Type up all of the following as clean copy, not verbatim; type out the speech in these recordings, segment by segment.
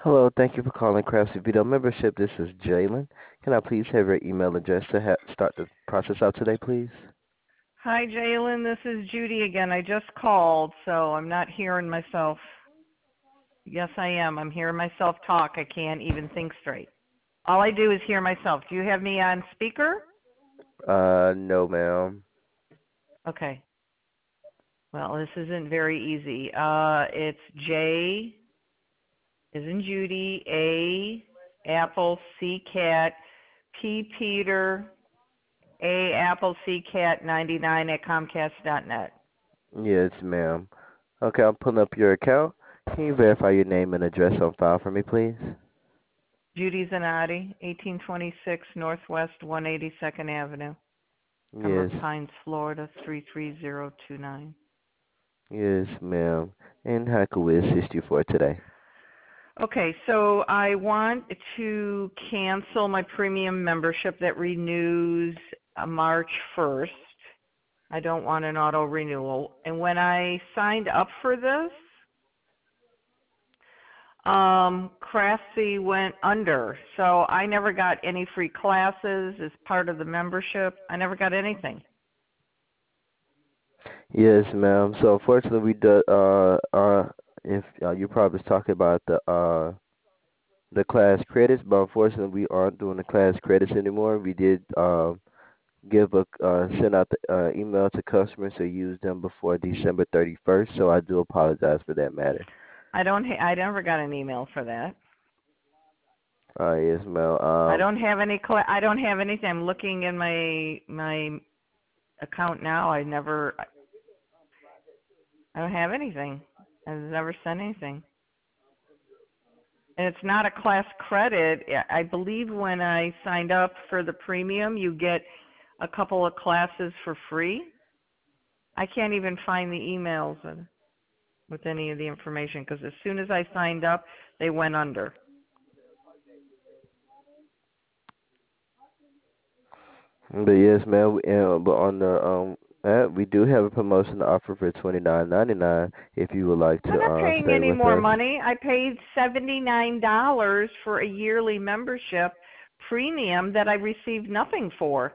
Hello, thank you for calling Craftsy Video Membership. This is Jalen. Can I please have your email address to start the process out today, please? Hi, Jalen. This is Judy again. I just called, so I'm not hearing myself. Yes, I am. I'm hearing myself talk. I can't even think straight. All I do is hear myself. Do you have me on speaker? No, ma'am. Okay. Well, this isn't very easy. It's J is in Judy, A, Apple, C, Cat, P, Peter, A, Apple, C, Cat, 99 at Comcast.net. Yes, ma'am. Okay, I'm pulling up your account. Can you verify your name and address on file for me, please? Judy Zanotti, 1826 Northwest 182nd Avenue. Yes, Pembroke Pines, Florida 33029. yes, ma'am. And how can we assist you for today? Okay, so I want to cancel my premium membership that renews March 1st. I don't want an auto renewal. And when I signed up for this, Craftsy went under. So I never got any free classes as part of the membership. I never got anything. Yes, ma'am. So unfortunately, we do. If you're probably talking about the class credits, but unfortunately, we aren't doing the class credits anymore. We did send out the email to customers to use them before December 31st. So I do apologize for that matter. I never got an email for that. Yes, ma'am. I don't have I don't have anything. I'm looking in my account now. I don't have anything. I've never sent anything. And it's not a class credit. I believe when I signed up for the premium, you get a couple of classes for free. I can't even find the emails with any of the information because as soon as I signed up, they went under. But yes, ma'am. But on the app, we do have a promotion offer for $29.99 if you would like I'm to not paying stay any with more us. money. I paid $79 for a yearly membership premium that I received nothing for.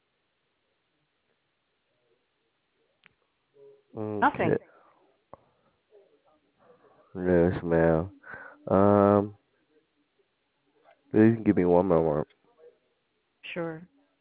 Okay. Nothing. Yes, ma'am. Um, you can give me one more. Sure.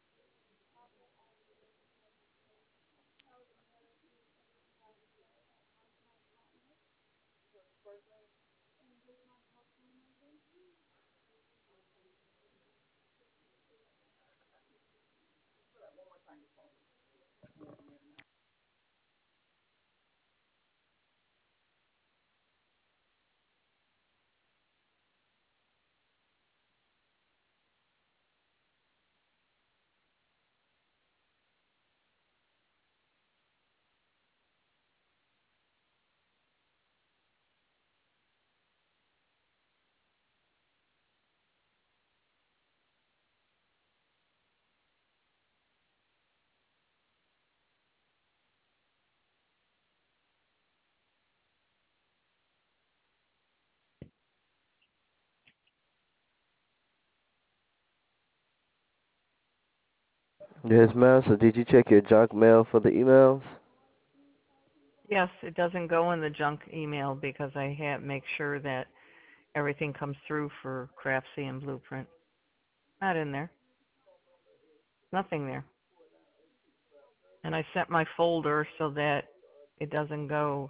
Yes, ma'am. So did you check your junk mail for the emails? Yes, it doesn't go in the junk email because I make sure that everything comes through for Craftsy and Blueprint. Not in there. Nothing there. And I set my folder so that it doesn't go.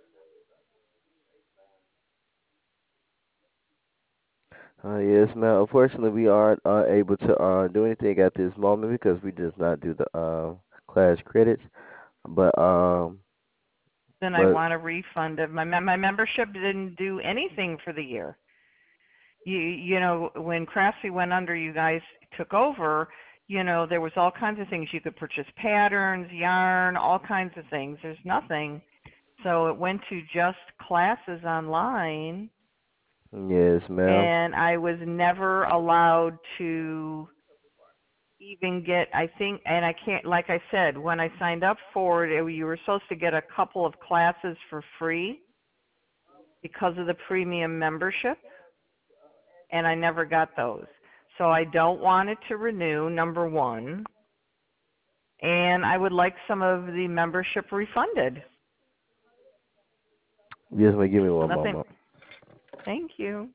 Yes, ma'am. Unfortunately, we aren't able to do anything at this moment because we does not do the class credits. But Then I but want a refund of my membership didn't do anything for the year. You know, when Craftsy went under, you guys took over. You know, there was all kinds of things you could purchase: patterns, yarn, all kinds of things. There's nothing, so it went to just classes online, yes, ma'am. and I was never allowed to even get, I think, and I can't, like I said, when I signed up for it, you were supposed to get a couple of classes for free because of the premium membership. and I never got those. So I don't want it to renew, number one, and I would like some of the membership refunded. Yes, ma'am. Give me one Nothing. moment. Thank you.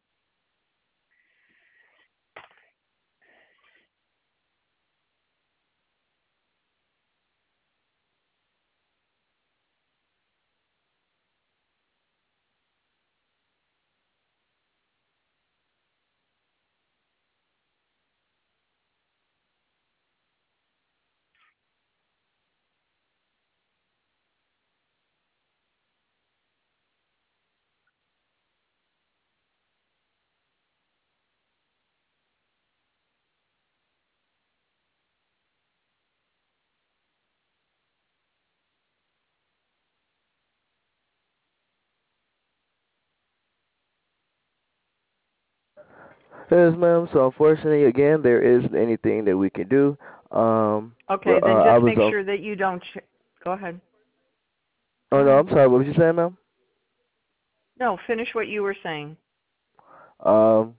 Yes, ma'am. So unfortunately, again, there isn't anything that we can do. Okay, then I just was make on. sure that you don't. Go ahead. Go Oh no, ahead. I'm sorry. What was you saying, ma'am? No, finish what you were saying. Um,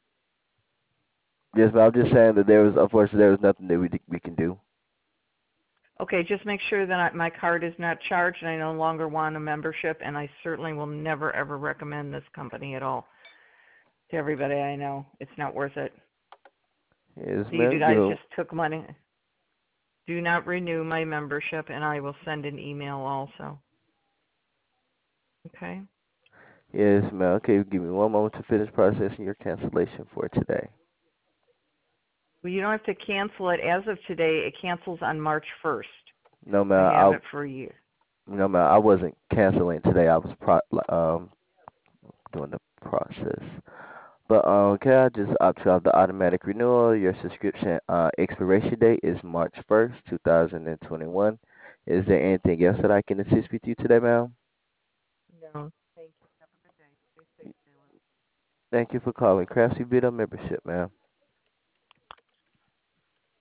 yes, ma'am. I'm just saying that there was, unfortunately, there was nothing that we can do. Okay, just make sure that my card is not charged and I no longer want a membership, and I certainly will never ever recommend this company at all to everybody I know. It's not worth it. Yes, You ma'am. guys just took money. Do not renew my membership, and I will send an email also. Okay? Yes, ma'am. Okay, give me one moment to finish processing your cancellation for today. Well, you don't have to cancel it as of today. It cancels on March 1st. No, I ma'am. have it for a year. No, ma'am. I wasn't canceling today. I was doing the process. But can I just opt you off the automatic renewal? Your subscription expiration date is March 1st, 2021. Is there anything else that I can assist with you today, ma'am? No. Thank you. Have a good day. Stay safe, Taylor. Thank you for calling Craftsy Vita membership, ma'am.